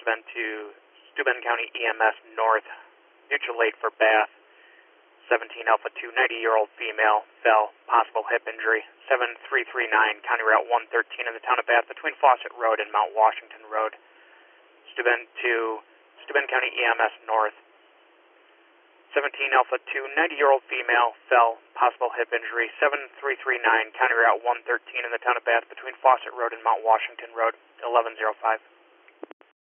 been to Steuben County EMS North, mutual aid for Bath. 17 Alpha 2, 90-year-old female, fell, possible hip injury. 7339, County Route 113 in the town of Bath between Fawcett Road and Mount Washington Road. Steuben to Steuben County EMS North. 17 Alpha 2, 90-year-old female, fell, possible hip injury. 7339, County Route 113 in the town of Bath between Fawcett Road and Mount Washington Road. 1105.